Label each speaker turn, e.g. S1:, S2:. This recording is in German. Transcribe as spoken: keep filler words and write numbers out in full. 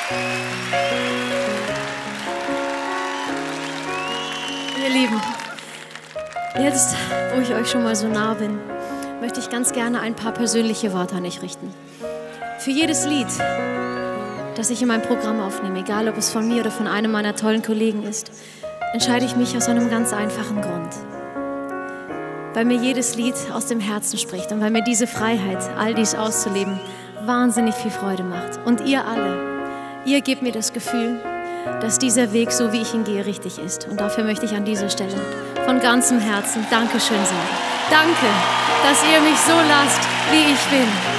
S1: Ihr Lieben, jetzt, wo ich euch schon mal so nah bin, möchte ich ganz gerne ein paar persönliche Worte an euch richten. Für jedes Lied, das ich in mein Programm aufnehme, egal ob es von mir oder von einem meiner tollen Kollegen ist, entscheide ich mich aus einem ganz einfachen Grund. Weil mir jedes Lied aus dem Herzen spricht und weil mir diese Freiheit, all dies auszuleben, wahnsinnig viel Freude macht. Und ihr alle, ihr gebt mir das Gefühl, dass dieser Weg, so wie ich ihn gehe, richtig ist. Und dafür möchte ich an dieser Stelle von ganzem Herzen Dankeschön sagen. Danke, dass ihr mich so lasst, wie ich bin.